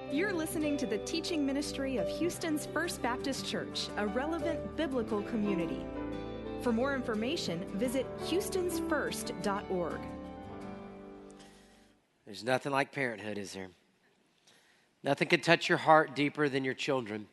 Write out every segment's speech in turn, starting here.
You're listening to the teaching ministry of Houston's First Baptist Church, a relevant biblical community. For more information, visit houstonsfirst.org. There's nothing like parenthood, is there? Nothing can touch your heart deeper than your children.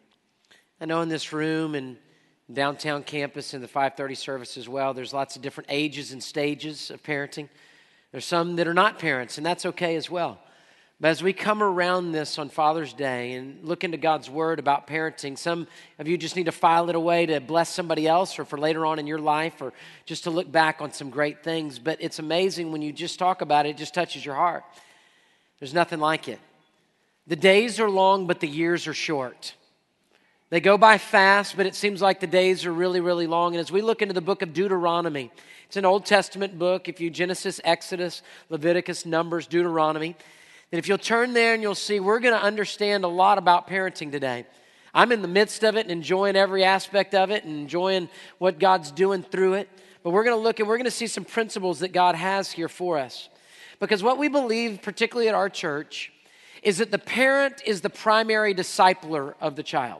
I know in this room and downtown campus and the 5:30 service as well, there's lots of different ages and stages of parenting. There's some that are not parents, and that's okay as well. But as we come around this on Father's Day and look into God's Word about parenting, some of you just need to file it away to bless somebody else or for later on in your life or just to look back on some great things. But it's amazing when you just talk about it, it just touches your heart. There's nothing like it. The days are long, but the years are short. They go by fast, but it seems like the days are really, really long. And as we look into the book of Deuteronomy, it's an Old Testament book. If you Genesis, Exodus, Leviticus, Numbers, Deuteronomy, and if you'll turn there and you'll see, we're going to understand a lot about parenting today. I'm in the midst of it and enjoying every aspect of it and enjoying what God's doing through it. But we're going to look and we're going to see some principles that God has here for us. Because what we believe, particularly at our church, is that the parent is the primary discipler of the child.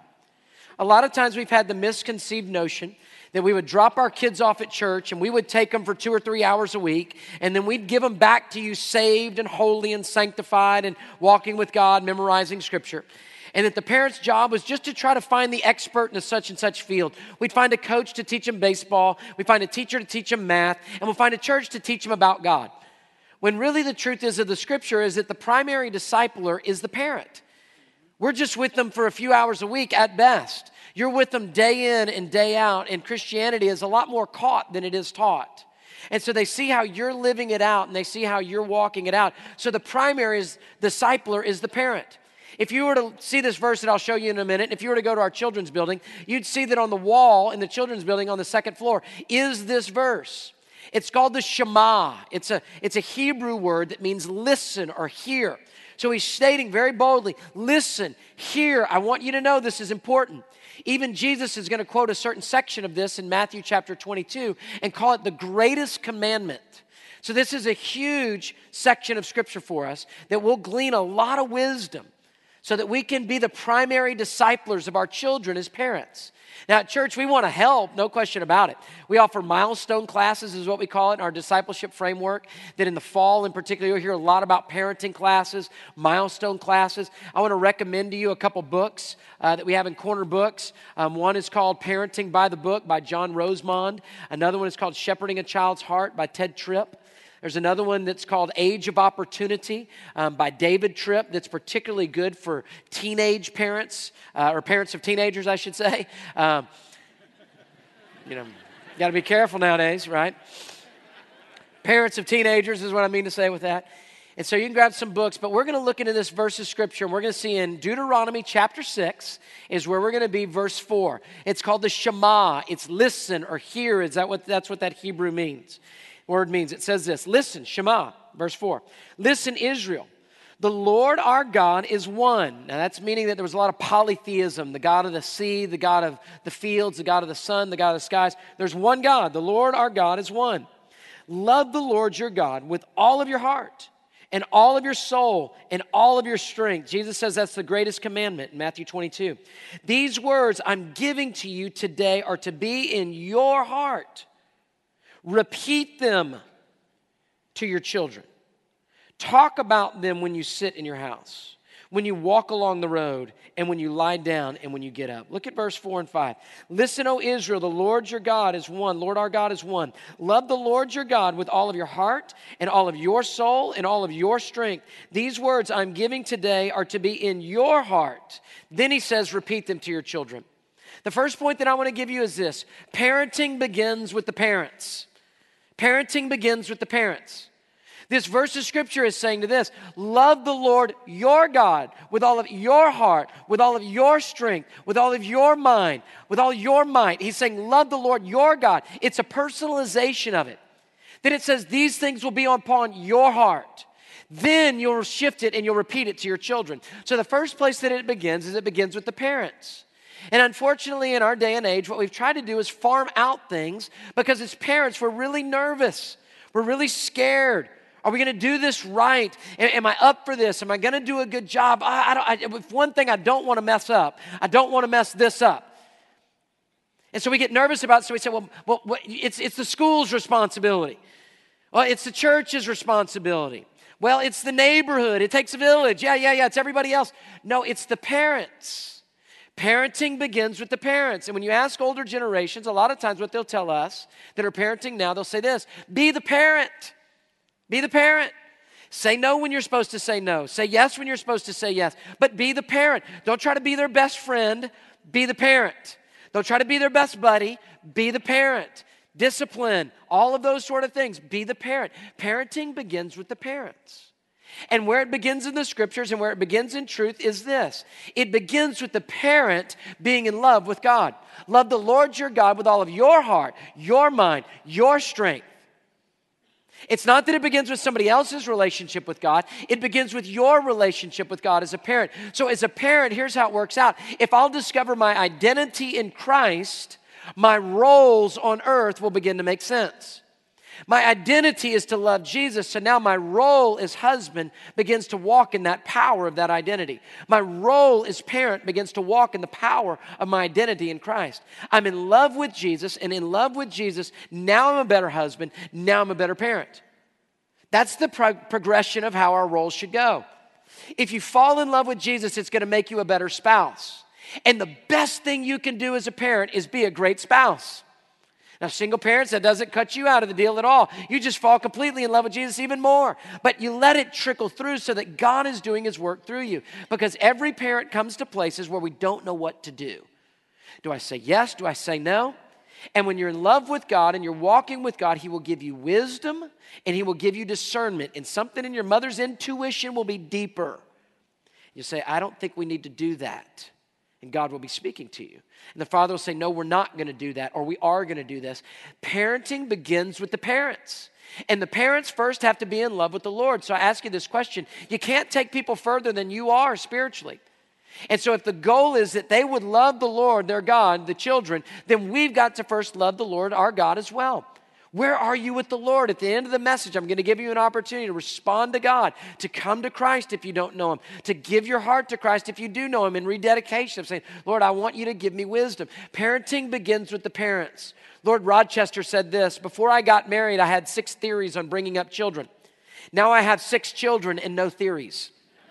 A lot of times we've had the misconceived notion that we would drop our kids off at church and we would take them for 2 or 3 hours a week and then we'd give them back to you saved and holy and sanctified and walking with God, memorizing Scripture. And that the parent's job was just to try to find the expert in a such and such field. We'd find a coach to teach them baseball, we'd find a teacher to teach them math, and we'll find a church to teach them about God. When really the truth is of the Scripture is that the primary discipler is the parent. We're just with them for a few hours a week at best. You're with them day in and day out, and Christianity is a lot more caught than it is taught. And so they see how you're living it out, and they see how you're walking it out. So the primary discipler is the parent. If you were to see this verse that I'll show you in a minute, if you were to go to our children's building, you'd see that on the wall in the children's building on the second floor is this verse. It's called the Shema. It's a Hebrew word that means listen or hear. So he's stating very boldly, listen, hear. I want you to know this is important. Even Jesus is going to quote a certain section of this in Matthew chapter 22 and call it the greatest commandment. So this is a huge section of Scripture for us that will glean a lot of wisdom so that we can be the primary disciplers of our children as parents. Now at church, we want to help, no question about it. We offer milestone classes is what we call it in our discipleship framework, that in the fall in particular, you'll hear a lot about parenting classes, milestone classes. I want to recommend to you a couple books that we have in Corner Books. One is called Parenting by the Book by John Rosemond. Another one is called Shepherding a Child's Heart by Ted Tripp. There's another one that's called Age of Opportunity by David Tripp that's particularly good for teenage parents, or parents of teenagers, I should say. Got to be careful nowadays, right? Parents of teenagers is what I mean to say with that. And so you can grab some books, but we're going to look into this verse of Scripture, and we're going to see in Deuteronomy chapter 6 is where we're going to be, verse 4. It's called the Shema. It's listen or hear. That's what that Hebrew means. Word means. It says this, listen, Shema, verse 4. Listen, Israel, the Lord our God is one. Now that's meaning that there was a lot of polytheism, the God of the sea, the God of the fields, the God of the sun, the God of the skies. There's one God. The Lord our God is one. Love the Lord your God with all of your heart and all of your soul and all of your strength. Jesus says that's the greatest commandment in Matthew 22. These words I'm giving to you today are to be in your heart. Repeat them to your children. Talk about them when you sit in your house, when you walk along the road, and when you lie down and when you get up. Look at verse 4 and 5. Listen, O Israel, the Lord your God is one. Lord our God is one. Love the Lord your God with all of your heart and all of your soul and all of your strength. These words I'm giving today are to be in your heart. Then he says, repeat them to your children. The first point that I want to give you is this. Parenting begins with the parents. Parenting begins with the parents. This verse of Scripture is saying to this, love the Lord your God with all of your heart, with all of your strength, with all of your mind, with all your might. He's saying love the Lord your God. It's a personalization of it. Then it says these things will be upon your heart. Then you'll shift it and you'll repeat it to your children. So the first place that it begins is it begins with the parents. And unfortunately, in our day and age, what we've tried to do is farm out things because as parents, we're really nervous. We're really scared. Are we going to do this right? Am I up for this? Am I going to do a good job? If one thing I don't want to mess up. I don't want to mess this up. And so we get nervous about it. So we say, well, it's the school's responsibility. Well, it's the church's responsibility. Well, it's the neighborhood. It takes a village. Yeah, it's everybody else. No, it's the parents. Parenting begins with the parents. And when you ask older generations, a lot of times what they'll tell us that are parenting now, they'll say this: be the parent. Be the parent. Say no when you're supposed to say no. Say yes when you're supposed to say yes. But be the parent. Don't try to be their best friend. Be the parent. Don't try to be their best buddy. Be the parent. Discipline, all of those sort of things. Be the parent. Parenting begins with the parents. And where it begins in the scriptures and where it begins in truth is this: it begins with the parent being in love with God. Love the Lord your God with all of your heart, your mind, your strength. It's not that it begins with somebody else's relationship with God. It begins with your relationship with God as a parent. So as a parent, here's how it works out. If I'll discover my identity in Christ, my roles on earth will begin to make sense. My identity is to love Jesus, so now my role as husband begins to walk in that power of that identity. My role as parent begins to walk in the power of my identity in Christ. I'm in love with Jesus, and in love with Jesus, now I'm a better husband, now I'm a better parent. That's the progression of how our roles should go. If you fall in love with Jesus, it's going to make you a better spouse. And the best thing you can do as a parent is be a great spouse. Now, single parents, that doesn't cut you out of the deal at all. You just fall completely in love with Jesus even more. But you let it trickle through so that God is doing His work through you. Because every parent comes to places where we don't know what to do. Do I say yes? Do I say no? And when you're in love with God and you're walking with God, He will give you wisdom and He will give you discernment. And something in your mother's intuition will be deeper. You say, I don't think we need to do that. And God will be speaking to you. And the father will say, no, we're not going to do that, or we are going to do this. Parenting begins with the parents. And the parents first have to be in love with the Lord. So I ask you this question. You can't take people further than you are spiritually. And so if the goal is that they would love the Lord, their God, the children, then we've got to first love the Lord, our God, as well. Where are you with the Lord? At the end of the message, I'm going to give you an opportunity to respond to God, to come to Christ if you don't know Him, to give your heart to Christ if you do know Him in rededication of saying, Lord, I want you to give me wisdom. Parenting begins with the parents. Lord Rochester said this: before I got married, I had 6 theories on bringing up children. Now I have 6 children and no theories.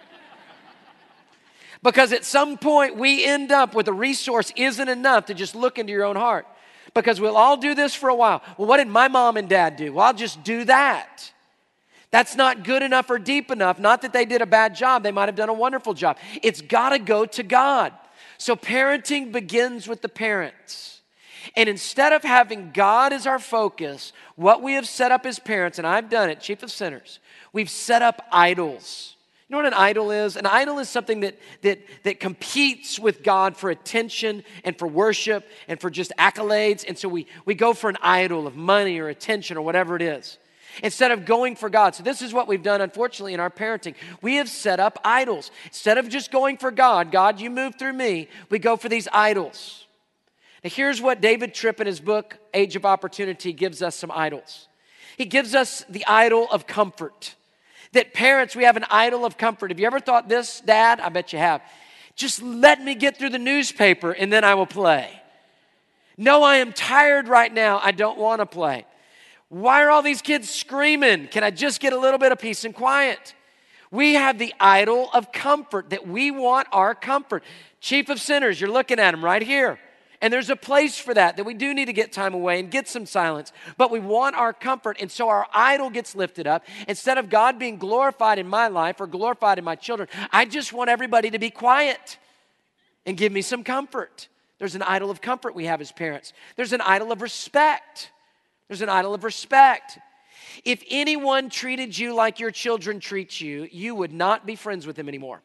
Because at some point, we end up with a resource isn't enough to just look into your own heart. Because we'll all do this for a while. Well, what did my mom and dad do? Well, I'll just do that. That's not good enough or deep enough. Not that they did a bad job. They might have done a wonderful job. It's got to go to God. So parenting begins with the parents. And instead of having God as our focus, what we have set up as parents, and I've done it, chief of sinners, we've set up idols. You know what an idol is? An idol is something that competes with God for attention and for worship and for just accolades. And so we go for an idol of money or attention or whatever it is, instead of going for God. So this is what we've done, unfortunately, in our parenting. We have set up idols. Instead of just going for God, God, you move through me, we go for these idols. Now here's what David Tripp in his book, Age of Opportunity, gives us some idols. He gives us the idol of comfort. That parents, we have an idol of comfort. Have you ever thought this, Dad? I bet you have. Just let me get through the newspaper and then I will play. No, I am tired right now. I don't want to play. Why are all these kids screaming? Can I just get a little bit of peace and quiet? We have the idol of comfort, that we want our comfort. Chief of sinners, you're looking at him right here. And there's a place for that we do need to get time away and get some silence. But we want our comfort, and so our idol gets lifted up. Instead of God being glorified in my life or glorified in my children, I just want everybody to be quiet and give me some comfort. There's an idol of comfort we have as parents. There's an idol of respect. There's an idol of respect. If anyone treated you like your children treat you, you would not be friends with them anymore.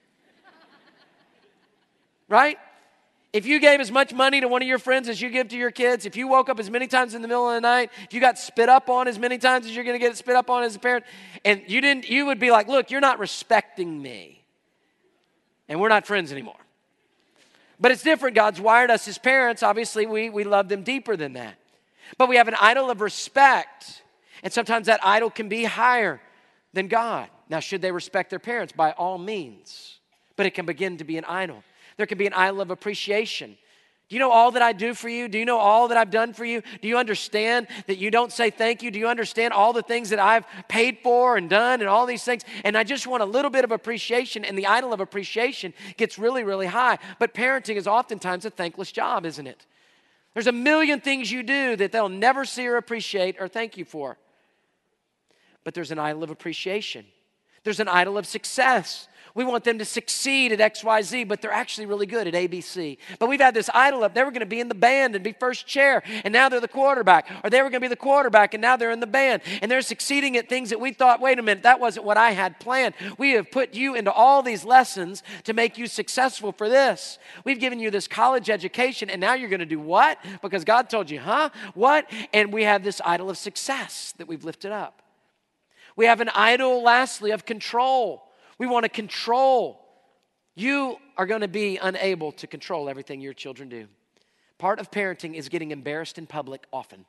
Right? If you gave as much money to one of your friends as you give to your kids, if you woke up as many times in the middle of the night, if you got spit up on as many times as you're going to get spit up on as a parent, and you would be like, look, you're not respecting me. And we're not friends anymore. But it's different. God's wired us as parents. Obviously, we love them deeper than that. But we have an idol of respect. And sometimes that idol can be higher. than God. Now, should they respect their parents? By all means. But it can begin to be an idol. There can be an idol of appreciation. Do you know all that I do for you? Do you know all that I've done for you? Do you understand that you don't say thank you? Do you understand all the things that I've paid for and done and all these things? And I just want a little bit of appreciation, and the idol of appreciation gets really, really high. But parenting is oftentimes a thankless job, isn't it? There's a million things you do that they'll never see or appreciate or thank you for. But there's an idol of appreciation. There's an idol of success. We want them to succeed at XYZ, but they're actually really good at ABC. But we've had this idol of they were going to be in the band and be first chair, and now they're the quarterback. Or they were going to be the quarterback, and now they're in the band. And they're succeeding at things that we thought, wait a minute, that wasn't what I had planned. We have put you into all these lessons to make you successful for this. We've given you this college education, and now you're going to do what? Because God told you, huh? What? And we have this idol of success that we've lifted up. We have an idol, lastly, of control. We want to control. You are going to be unable to control everything your children do. Part of parenting is getting embarrassed in public often.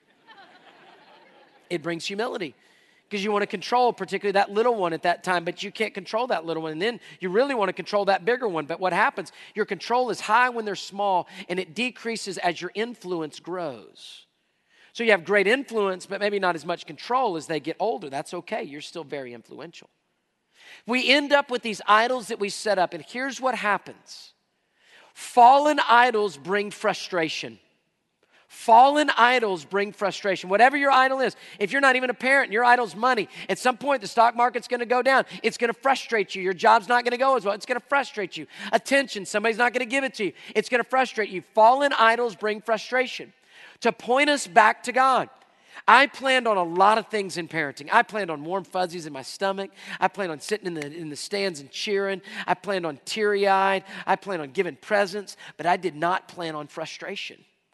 It brings humility because you want to control particularly that little one at that time, but you can't control that little one. And then you really want to control that bigger one. But what happens, your control is high when they're small, and it decreases as your influence grows. So you have great influence, but maybe not as much control as they get older. That's okay. You're still very influential. We end up with these idols that we set up, and here's what happens. Fallen idols bring frustration. Fallen idols bring frustration. Whatever your idol is, if you're not even a parent, your idol's money. At some point, the stock market's going to go down. It's going to frustrate you. Your job's not going to go as well. It's going to frustrate you. Attention, somebody's not going to give it to you. It's going to frustrate you. Fallen idols bring frustration. To point us back to God. I planned on a lot of things in parenting. I planned on warm fuzzies in my stomach. I planned on sitting in the stands and cheering. I planned on teary-eyed. I planned on giving presents. But I did not plan on frustration.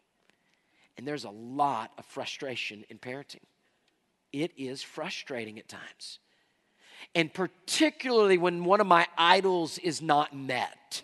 And there's a lot of frustration in parenting. It is frustrating at times. And particularly when one of my idols is not met.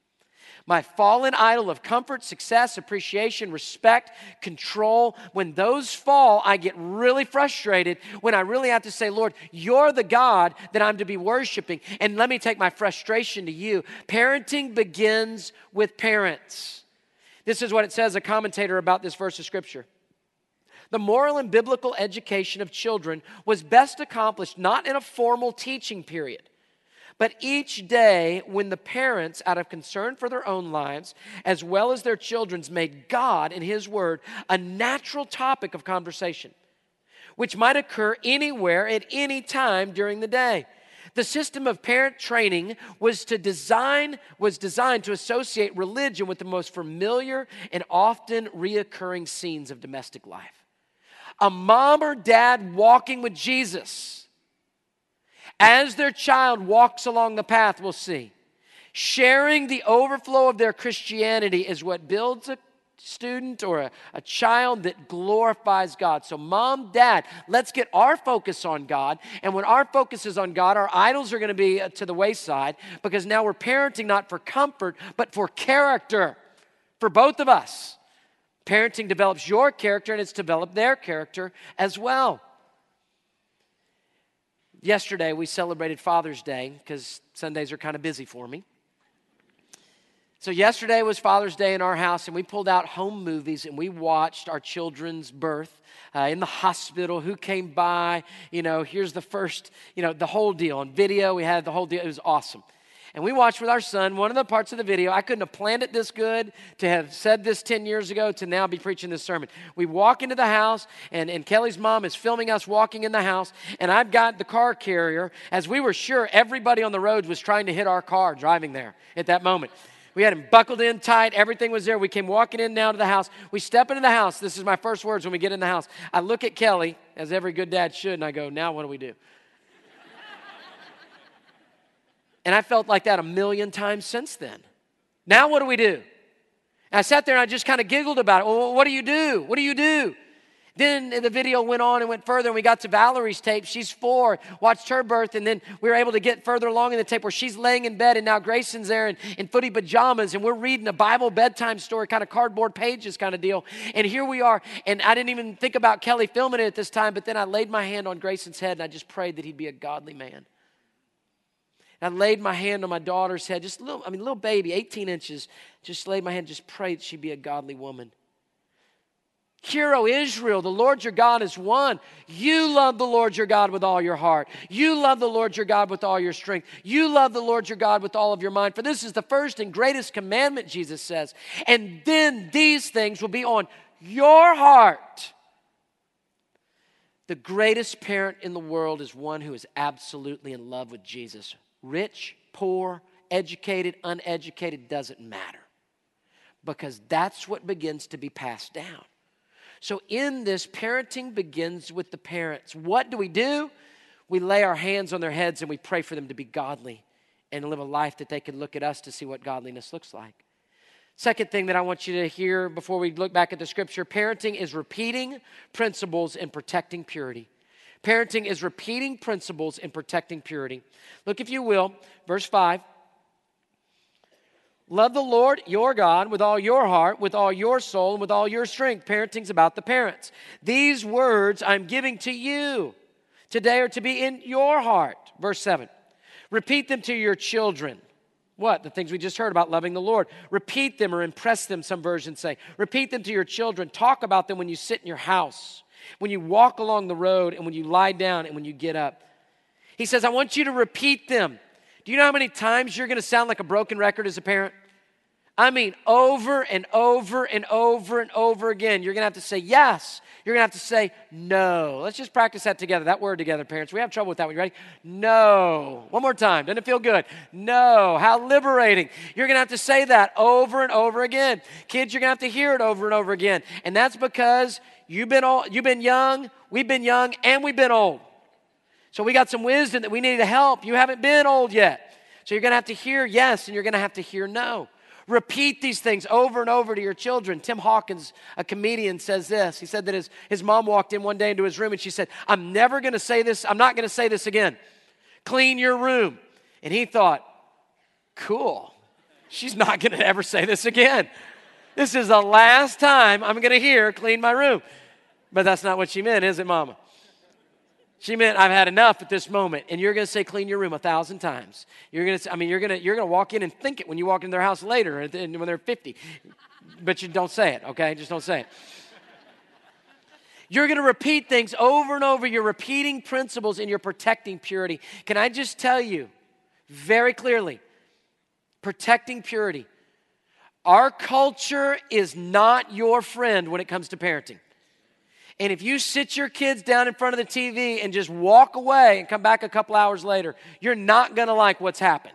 My fallen idol of comfort, success, appreciation, respect, control, when those fall, I get really frustrated when I really have to say, Lord, you're the God that I'm to be worshiping, and let me take my frustration to you. Parenting begins with parents. This is what it says, a commentator about this verse of Scripture. The moral and biblical education of children was best accomplished not in a formal teaching period, but each day when the parents, out of concern for their own lives, as well as their children's, made God and His Word a natural topic of conversation, which might occur anywhere at any time during the day. The system of parent training was designed to associate religion with the most familiar and often reoccurring scenes of domestic life. A mom or dad walking with Jesus as their child walks along the path, we'll see. Sharing the overflow of their Christianity is what builds a student or a child that glorifies God. So mom, dad, let's get our focus on God. And when our focus is on God, our idols are going to be to the wayside, because now we're parenting not for comfort, but for character for both of us. Parenting develops your character, and it's developed their character as well. Yesterday, we celebrated Father's Day because Sundays are kind of busy for me. So yesterday was Father's Day in our house, and we pulled out home movies, and we watched our children's birth in the hospital. Who came by? Here's the first, the whole deal. On video, we had the whole deal. It was awesome. And we watched with our son one of the parts of the video. I couldn't have planned it this good to have said this 10 years ago to now be preaching this sermon. We walk into the house, and Kelly's mom is filming us walking in the house, and I've got the car carrier, as we were sure everybody on the road was trying to hit our car driving there at that moment. We had him buckled in tight. Everything was there. We came walking in now to the house. We step into the house. This is my first words when we get in the house. I look at Kelly, as every good dad should, and I go, now what do we do? And I felt like that a million times since then. Now what do we do? And I sat there and I just kind of giggled about it. Well, what do you do? What do you do? Then the video went on and went further, and we got to Valerie's tape. She's 4, watched her birth, and then we were able to get further along in the tape where she's laying in bed, and now Grayson's there in footy pajamas, and we're reading a Bible bedtime story, kind of cardboard pages kind of deal. And here we are, and I didn't even think about Kelly filming it at this time, but then I laid my hand on Grayson's head, and I just prayed that he'd be a godly man. And I laid my hand on my daughter's head, just a little baby, 18 inches, just laid my hand, just prayed that she'd be a godly woman. Hear, O Israel, the Lord your God is one. You love the Lord your God with all your heart. You love the Lord your God with all your strength. You love the Lord your God with all of your mind. For this is the first and greatest commandment, Jesus says. And then these things will be on your heart. The greatest parent in the world is one who is absolutely in love with Jesus. Rich, poor, educated, uneducated, doesn't matter. Because that's what begins to be passed down. So in this, parenting begins with the parents. What do? We lay our hands on their heads and we pray for them to be godly and live a life that they can look at us to see what godliness looks like. Second thing that I want you to hear before we look back at the scripture, parenting is repeating principles and protecting purity. Parenting is repeating principles and protecting purity. Look, if you will, verse 5. Love the Lord, your God, with all your heart, with all your soul, and with all your strength. Parenting's about the parents. These words I'm giving to you today are to be in your heart. Verse 7. Repeat them to your children. What? The things we just heard about loving the Lord. Repeat them or impress them, some versions say. Repeat them to your children. Talk about them when you sit in your house, when you walk along the road, and when you lie down, and when you get up. He says, I want you to repeat them. Do you know how many times you're going to sound like a broken record as a parent? I mean, over and over and over and over again. You're going to have to say yes. You're going to have to say no. Let's just practice that together, that word together, parents. We have trouble with that one. You ready? No. One more time. Doesn't it feel good? No. How liberating. You're going to have to say that over and over again. Kids, you're going to have to hear it over and over again. And that's because you've been young, we've been young, and we've been old. So we got some wisdom that we need to help. You haven't been old yet. So you're going to have to hear yes, and you're going to have to hear no. Repeat these things over and over to your children. Tim Hawkins, a comedian, says this. He said that his mom walked in one day into his room and she said, I'm not going to say this again. Clean your room. And he thought, cool. She's not going to ever say this again. This is the last time I'm going to hear clean my room. But that's not what she meant, is it, Mama? She meant I've had enough at this moment, and you're going to say clean your room 1,000 times. You're going to walk in and think it when you walk into their house later, and when they're 50, but you don't say it. Okay, just don't say it. You're going to repeat things over and over. You're repeating principles, and you're protecting purity. Can I just tell you very clearly, protecting purity. Our culture is not your friend when it comes to parenting. And if you sit your kids down in front of the TV and just walk away and come back a couple hours later, you're not going to like what's happened.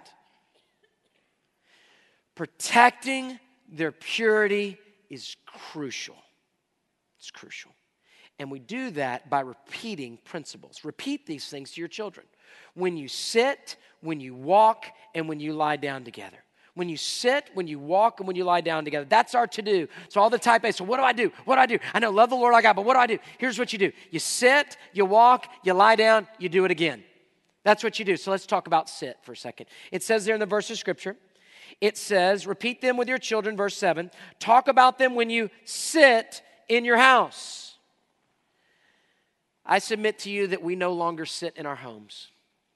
Protecting their purity is crucial. It's crucial. And we do that by repeating principles. Repeat these things to your children. When you sit, when you walk, and when you lie down together. When you sit, when you walk, and when you lie down together. That's our to-do. So all the type A, so what do I do? What do I do? I know, love the Lord our God, but what do I do? Here's what you do. You sit, you walk, you lie down, you do it again. That's what you do. So let's talk about sit for a second. It says there in the verse of Scripture, it says, repeat them with your children, verse 7. Talk about them when you sit in your house. I submit to you that we no longer sit in our homes.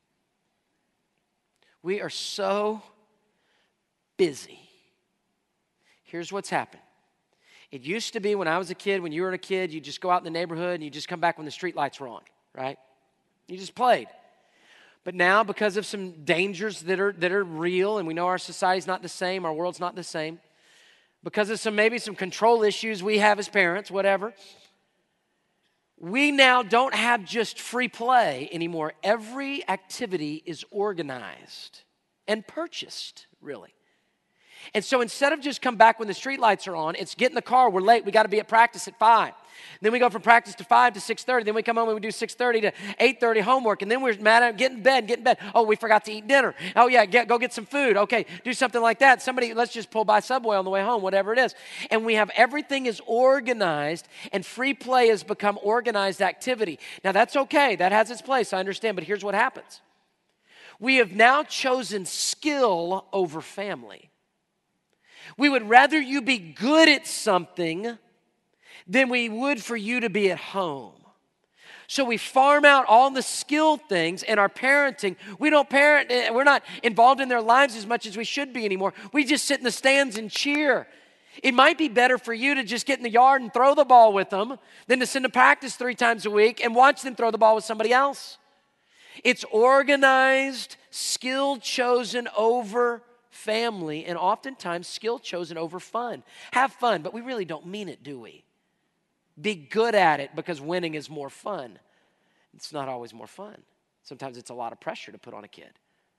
We are so busy. Here's what's happened. It used to be when I was a kid, when you were a kid, you just go out in the neighborhood and you just come back when the street lights were on, right? You just played. But now, because of some dangers that are real, and we know our society's not the same, our world's not the same, because of maybe some control issues we have as parents, whatever, we now don't have just free play anymore. Every activity is organized and purchased, really. And so instead of just come back when the street lights are on, it's get in the car, we're late, we got to be at practice at 5. Then we go from practice to 5 to 6:30. Then we come home and we do 6:30 to 8:30 homework. And then we're mad at get in bed. Oh, we forgot to eat dinner. Oh, yeah, go get some food. Okay, do something like that. Let's just pull by Subway on the way home, whatever it is. And we have everything is organized, and free play has become organized activity. Now, that's okay. That has its place. I understand. But here's what happens. We have now chosen skill over family. We would rather you be good at something than we would for you to be at home. So we farm out all the skill things in our parenting. We don't parent, we're not involved in their lives as much as we should be anymore. We just sit in the stands and cheer. It might be better for you to just get in the yard and throw the ball with them than to send them to practice 3 times a week and watch them throw the ball with somebody else. It's organized, skill chosen over family, and oftentimes skill chosen over fun. Have fun, but we really don't mean it, do we? Be good at it because winning is more fun. It's not always more fun. Sometimes it's a lot of pressure to put on a kid.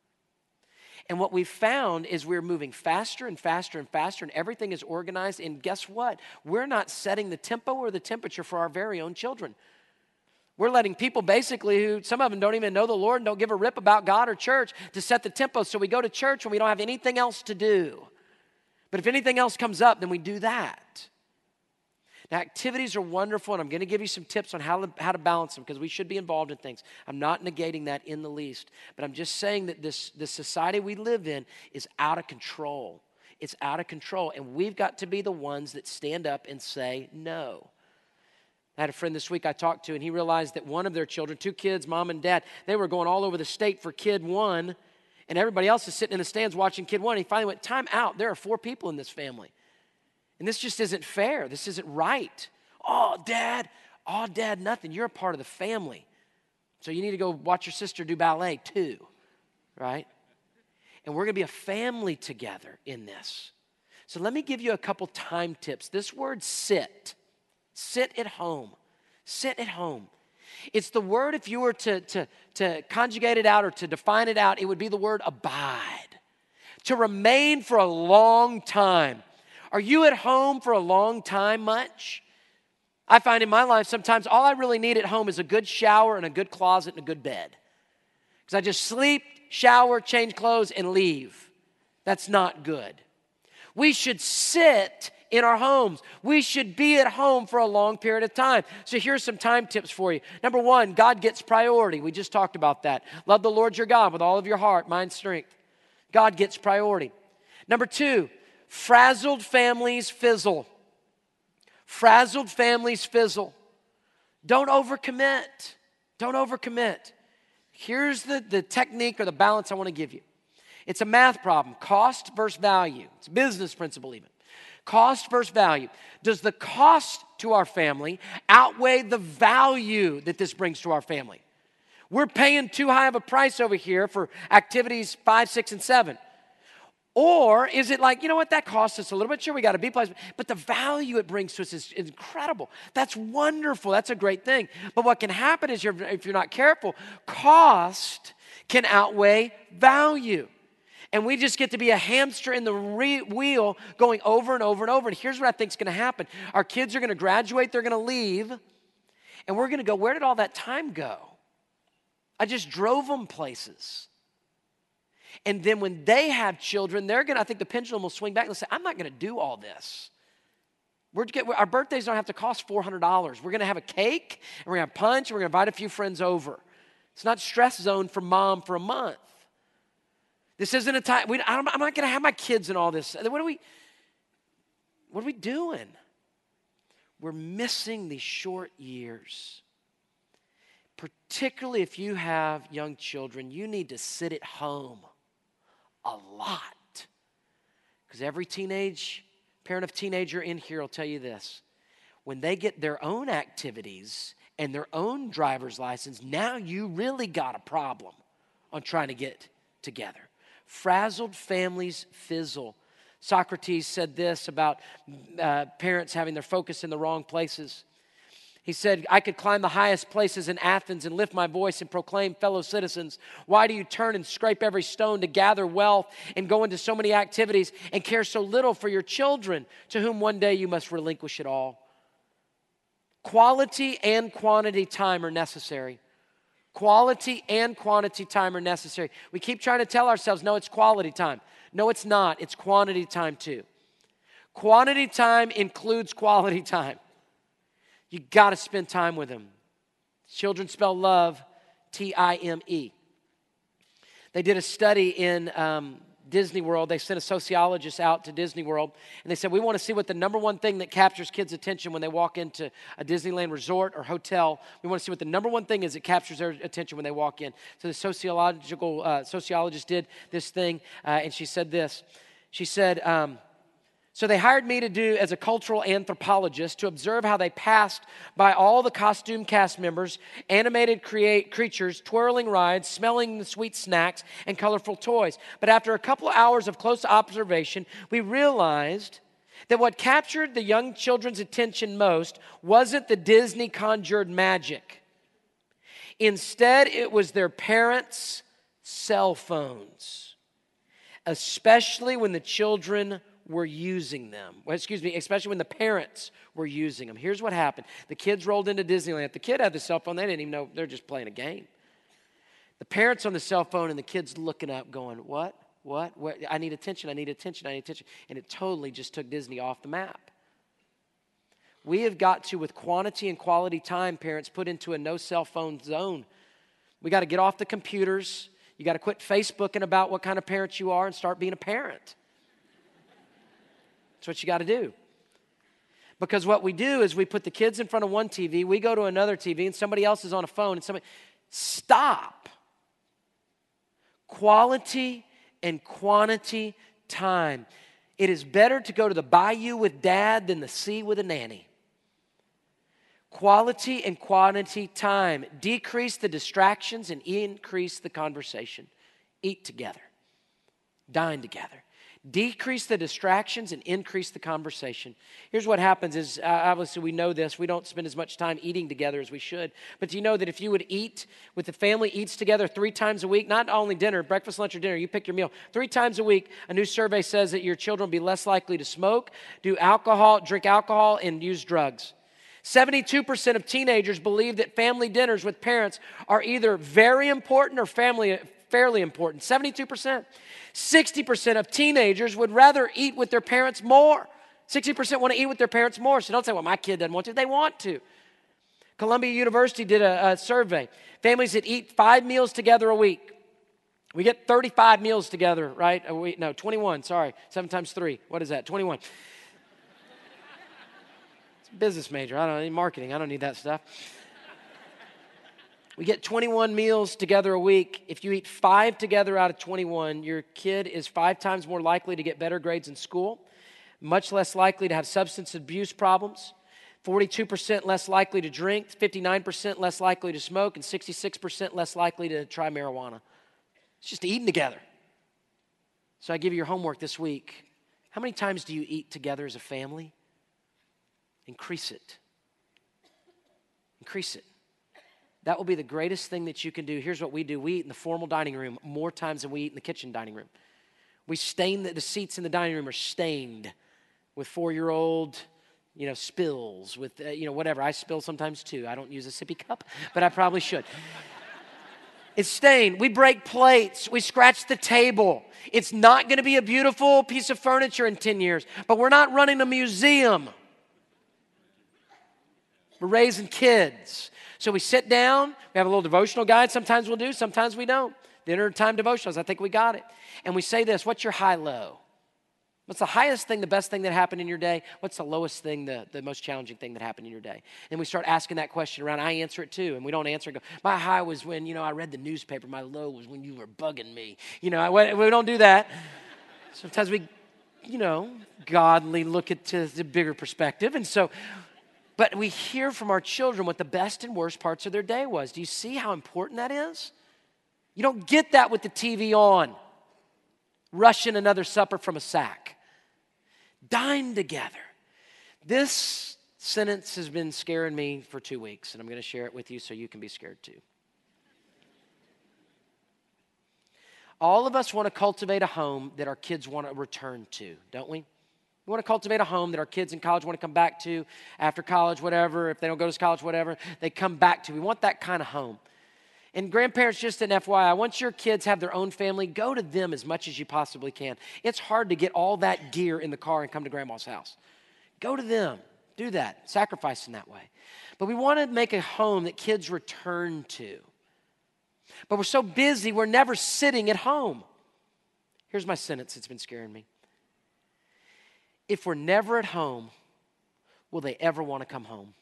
And what we've found is we're moving faster and faster and faster, and everything is organized. And guess what? We're not setting the tempo or the temperature for our very own children. We're letting people basically who, some of them don't even know the Lord and don't give a rip about God or church to set the tempo. So we go to church when we don't have anything else to do. But if anything else comes up, then we do that. Now, activities are wonderful, and I'm going to give you some tips on how to balance them because we should be involved in things. I'm not negating that in the least, but I'm just saying that this society we live in is out of control. It's out of control, and we've got to be the ones that stand up and say no. I had a friend this week I talked to, and he realized that one of their children, 2 kids, mom and dad, they were going all over the state for kid 1, and everybody else is sitting in the stands watching kid 1. He finally went, time out. There are 4 people in this family. And this just isn't fair. This isn't right. Oh, Dad, nothing. You're a part of the family. So you need to go watch your sister do ballet too, right? And we're going to be a family together in this. So let me give you a couple time tips. This word sit at home. Sit at home. It's the word, if you were to conjugate it out or to define it out, it would be the word abide. To remain for a long time. Are you at home for a long time much? I find in my life sometimes all I really need at home is a good shower and a good closet and a good bed. Because I just sleep, shower, change clothes, and leave. That's not good. We should sit in our homes. We should be at home for a long period of time. So here's some time tips for you. Number 1, God gets priority. We just talked about that. Love the Lord your God with all of your heart, mind, strength. God gets priority. Number 2, frazzled families fizzle. Frazzled families fizzle. Don't overcommit. Don't overcommit. Here's the technique or the balance I want to give you. It's a math problem. Cost versus value. It's a business principle even. Cost versus value. Does the cost to our family outweigh the value that this brings to our family? We're paying too high of a price over here for activities 5, 6, and 7. Or is it like, you know what, that costs us a little bit. Sure, we got a B plus, but the value it brings to us is incredible. That's wonderful. That's a great thing. But what can happen is if you're not careful, cost can outweigh value. And we just get to be a hamster in the wheel going over and over and over. And here's what I think is going to happen. Our kids are going to graduate. They're going to leave. And we're going to go, where did all that time go? I just drove them places. And then when they have children, I think the pendulum will swing back and say, I'm not going to do all this. Our birthdays don't have to cost $400. We're going to have a cake, and we're going to have punch, and we're going to invite a few friends over. It's not stress zone for mom for a month. This isn't a time, I'm not going to have my kids in all this. What are we doing? We're missing these short years. Particularly if you have young children, you need to sit at home a lot. Because every parent of teenager in here will tell you this. When they get their own activities and their own driver's license, now you really got a problem on trying to get together. Frazzled families fizzle. Socrates said this about parents having their focus in the wrong places. He said, I could climb the highest places in Athens and lift my voice and proclaim, fellow citizens, why do you turn and scrape every stone to gather wealth and go into so many activities and care so little for your children, to whom one day you must relinquish it all? Quality and quantity time are necessary. Quality and quantity time are necessary. We keep trying to tell ourselves, no, it's quality time. No, it's not. It's quantity time too. Quantity time includes quality time. You got to spend time with them. Children spell love, Time. They did a study in Disney World. They sent a sociologist out to Disney World, and they said, we want to see what the number one thing that captures kids' attention when they walk into a Disneyland resort or hotel. We want to see what the number one thing is that captures their attention when they walk in. So the sociologist did this thing, and she said this. She said, so they hired me to do as a cultural anthropologist to observe how they passed by all the costume cast members, animated creatures, twirling rides, smelling the sweet snacks, and colorful toys. But after a couple of hours of close observation, we realized that what captured the young children's attention most wasn't the Disney conjured magic. Instead, it was their parents' cell phones, especially when the children were using them. Especially when the parents were using them. Here's what happened. The kids rolled into Disneyland. The kid had the cell phone. They didn't even know. They're just playing a game. The parents on the cell phone and the kids looking up going, what? I need attention. And it totally just took Disney off the map. We have got to, with quantity and quality time, parents, put into a no cell phone zone. We got to get off the computers. You got to quit Facebooking about what kind of parent you are and start being a parent. That's what you got to do. Because what we do is we put the kids in front of one TV, we go to another TV, and somebody else is on a phone, and stop. Quality and quantity time. It is better to go to the bayou with dad than the sea with a nanny. Quality and quantity time. Decrease the distractions and increase the conversation. Eat together. Dine together. Decrease the distractions and increase the conversation. Here's what happens is, obviously we know this, we don't spend as much time eating together as we should. But do you know that if you would eat, with the family eats together 3 times a week, not only dinner, breakfast, lunch, or dinner, you pick your meal, 3 times a week, a new survey says that your children will be less likely to smoke, drink alcohol, and use drugs. 72% of teenagers believe that family dinners with parents are either very important or fairly important. 72%. 60% of teenagers would rather eat with their parents more. 60% want to eat with their parents more. So don't say, well, my kid doesn't want to. They want to. Columbia University did a survey. Families that eat 5 meals together a week. We get 35 meals together, right? A week. No, 21, sorry. 7 times 3. What is that? 21. It's a business major. I don't need marketing. I don't need that stuff. We get 21 meals together a week. If you eat 5 together out of 21, your kid is 5 times more likely to get better grades in school, much less likely to have substance abuse problems, 42% less likely to drink, 59% less likely to smoke, and 66% less likely to try marijuana. It's just eating together. So I give you your homework this week. How many times do you eat together as a family? Increase it. Increase it. That will be the greatest thing that you can do. Here's what we do. We eat in the formal dining room more times than we eat in the kitchen dining room. We stain the seats in the dining room are stained with 4-year-old, spills, with, whatever. I spill sometimes too. I don't use a sippy cup, but I probably should. It's stained. We break plates. We scratch the table. It's not going to be a beautiful piece of furniture in 10 years, but we're not running a museum. We're raising kids. So we sit down, we have a little devotional guide. Sometimes we'll do, sometimes we don't. Dinner time devotionals, I think we got it. And we say this, what's your high-low? What's the highest thing, the best thing that happened in your day? What's the lowest thing, the most challenging thing that happened in your day? And we start asking that question around. I answer it too, and we don't answer and go, my high was when, I read the newspaper. My low was when you were bugging me. We don't do that. Sometimes we, godly look at the bigger perspective. And so, but we hear from our children what the best and worst parts of their day was. Do you see how important that is? You don't get that with the TV on, rushing another supper from a sack. Dine together. This sentence has been scaring me for 2 weeks, and I'm going to share it with you so you can be scared too. All of us want to cultivate a home that our kids want to return to, don't we? We want to cultivate a home that our kids in college want to come back to after college, whatever. If they don't go to college, whatever, they come back to. We want that kind of home. And grandparents, just an FYI, once your kids have their own family, go to them as much as you possibly can. It's hard to get all that gear in the car and come to grandma's house. Go to them. Do that. Sacrifice in that way. But we want to make a home that kids return to. But we're so busy, we're never sitting at home. Here's my sentence that's been scaring me. If we're never at home, will they ever want to come home?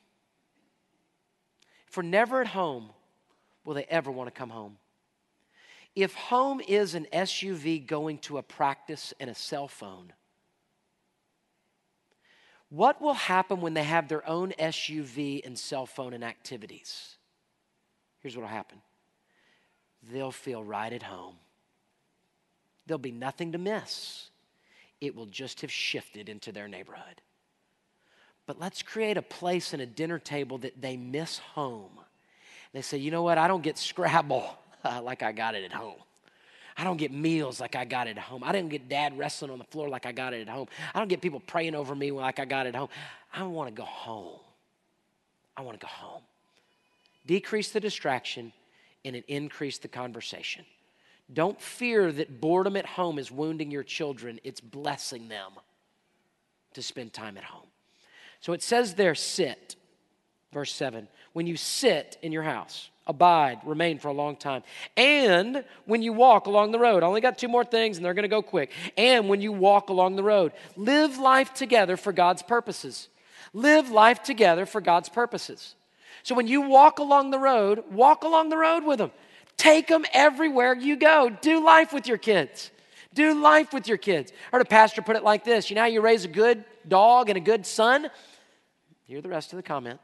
If we're never at home, will they ever want to come home? If home is an SUV going to a practice and a cell phone, what will happen when they have their own SUV and cell phone and activities? Here's what will happen. They'll feel right at home. There'll be nothing to miss. It will just have shifted into their neighborhood. But let's create a place and a dinner table that they miss home. They say, you know what, I don't get Scrabble like I got it at home. I don't get meals like I got it at home. I didn't get Dad wrestling on the floor like I got it at home. I don't get people praying over me like I got it at home. I want to go home. I want to go home. Decrease the distraction and increase the conversation. Don't fear that boredom at home is wounding your children. It's blessing them to spend time at home. So it says there, sit. Verse 7, when you sit in your house, abide, remain for a long time. And when you walk along the road, I only got 2 more things and they're going to go quick. And when you walk along the road, live life together for God's purposes. Live life together for God's purposes. So when you walk along the road with them. Take them everywhere you go. Do life with your kids. Do life with your kids. I heard a pastor put it like this. You know how you raise a good dog and a good son? Hear the rest of the comment.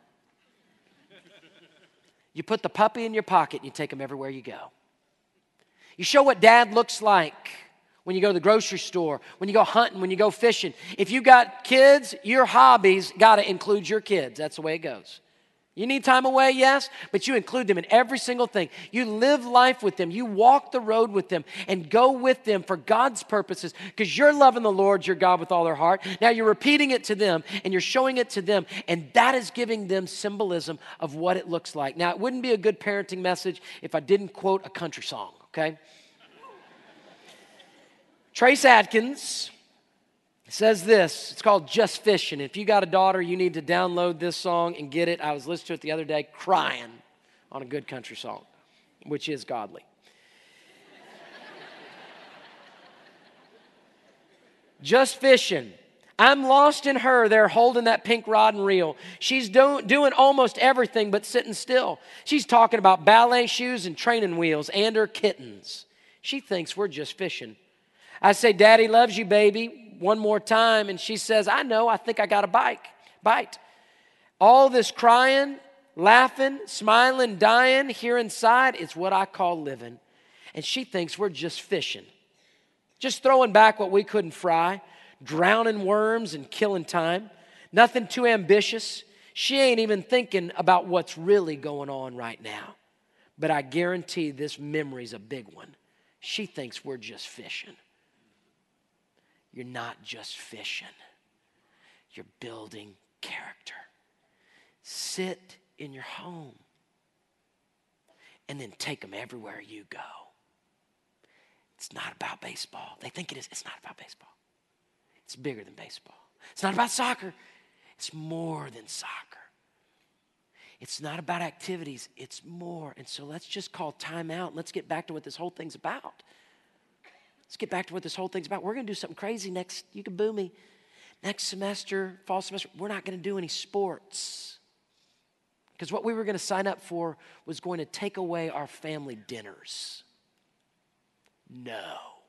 You put the puppy in your pocket and you take them everywhere you go. You show what dad looks like when you go to the grocery store, when you go hunting, when you go fishing. If you got kids, your hobbies got to include your kids. That's the way it goes. You need time away, yes, but you include them in every single thing. You live life with them. You walk the road with them and go with them for God's purposes because you're loving the Lord, your God, with all their heart. Now you're repeating it to them and you're showing it to them, and that is giving them symbolism of what it looks like. Now, it wouldn't be a good parenting message if I didn't quote a country song, okay? Trace Adkins says this. It's called Just Fishing. If you got a daughter, you need to download this song and get it. I was listening to it the other day, crying on a good country song, which is godly. Just fishing. I'm lost in her there holding that pink rod and reel. She's doing almost everything but sitting still. She's talking about ballet shoes and training wheels and her kittens. She thinks we're just fishing. I say, Daddy loves you, baby, one more time. And she says, I know, I think I got a bite. All this crying, laughing, smiling, dying here inside is what I call living. And she thinks we're just fishing. Just throwing back what we couldn't fry, drowning worms and killing time. Nothing too ambitious. She ain't even thinking about what's really going on right now. But I guarantee this memory's a big one. She thinks we're just fishing. You're not just fishing. You're building character. Sit in your home and then take them everywhere you go. It's not about baseball. They think it is. It's not about baseball. It's bigger than baseball. It's not about soccer. It's more than soccer. It's not about activities. It's more. And so let's just call time out. Let's get back to what this whole thing's about. Let's get back to what this whole thing's about. We're going to do something crazy next. You can boo me. Next semester, fall semester, we're not going to do any sports. Because what we were going to sign up for was going to take away our family dinners. No.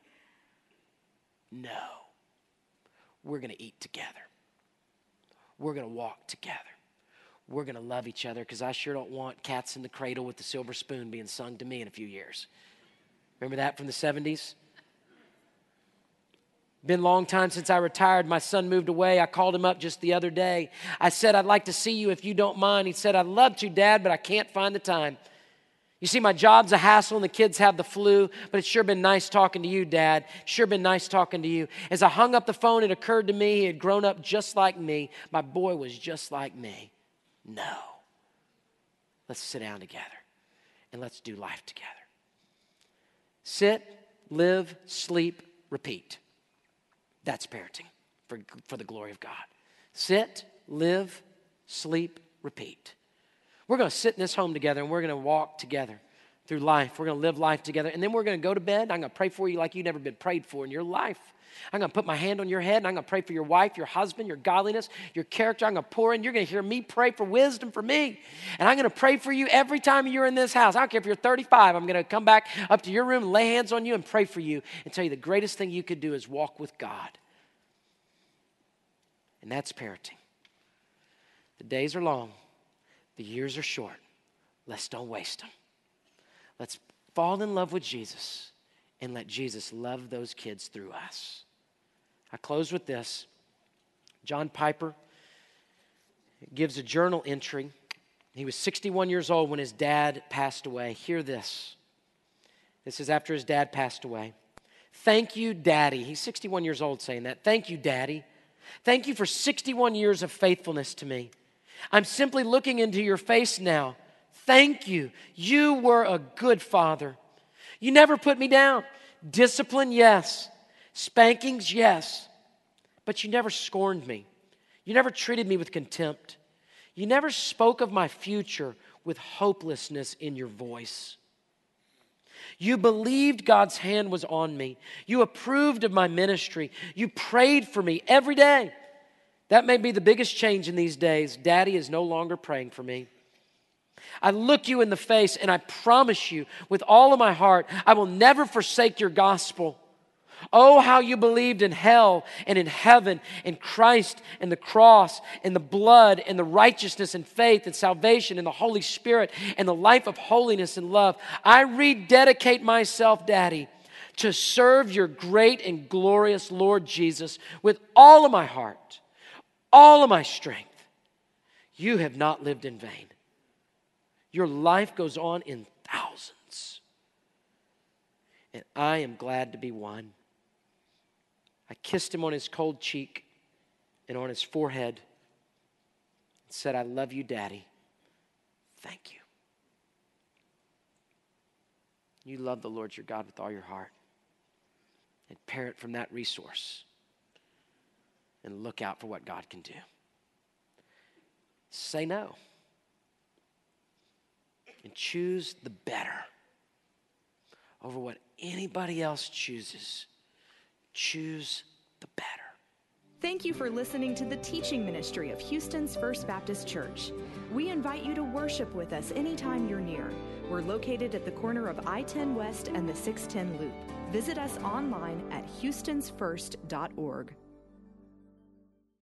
We're going to eat together. We're going to walk together. We're going to love each other because I sure don't want Cats in the Cradle with the Silver Spoon being sung to me in a few years. Remember that from the 70s? Been a long time since I retired. My son moved away. I called him up just the other day. I said, I'd like to see you if you don't mind. He said, I'd love to, Dad, but I can't find the time. You see, my job's a hassle and the kids have the flu, but it's sure been nice talking to you, Dad. Sure been nice talking to you. As I hung up the phone, it occurred to me he had grown up just like me. My boy was just like me. No. Let's sit down together and let's do life together. Sit, live, sleep, repeat. That's parenting for the glory of God. Sit, live, sleep, repeat. We're going to sit in this home together and we're going to walk together through life. We're going to live life together. And then we're going to go to bed. I'm going to pray for you like you've never been prayed for in your life. I'm going to put my hand on your head and I'm going to pray for your wife, your husband, your godliness, your character. I'm going to pour in. You're going to hear me pray for wisdom for me. And I'm going to pray for you every time you're in this house. I don't care if you're 35. I'm going to come back up to your room and lay hands on you and pray for you and tell you the greatest thing you could do is walk with God. And that's parenting. The days are long. The years are short. Let's don't waste them. Let's fall in love with Jesus and let Jesus love those kids through us. I close with this. John Piper gives a journal entry. He was 61 years old when his dad passed away. Hear this. This is after his dad passed away. Thank you, Daddy. He's 61 years old saying that. Thank you, Daddy. Thank you for 61 years of faithfulness to me. I'm simply looking into your face now. Thank you. You were a good father. You never put me down. Discipline, yes. Spankings, yes. But you never scorned me. You never treated me with contempt. You never spoke of my future with hopelessness in your voice. You believed God's hand was on me. You approved of my ministry. You prayed for me every day. That may be the biggest change in these days. Daddy is no longer praying for me. I look you in the face and I promise you with all of my heart, I will never forsake your gospel. Oh, how you believed in hell and in heaven and Christ and the cross and the blood and the righteousness and faith and salvation and the Holy Spirit and the life of holiness and love. I rededicate myself, Daddy, to serve your great and glorious Lord Jesus with all of my heart, all of my strength. You have not lived in vain. Your life goes on in thousands. And I am glad to be one. I kissed him on his cold cheek and on his forehead and said, I love you, Daddy. Thank you. You love the Lord your God with all your heart. And parent from that resource. And look out for what God can do. Say no. And choose the better over what anybody else chooses. Choose the better. Thank you for listening to the teaching ministry of Houston's First Baptist Church. We invite you to worship with us anytime you're near. We're located at the corner of I-10 West and the 610 Loop. Visit us online at houstonsfirst.org.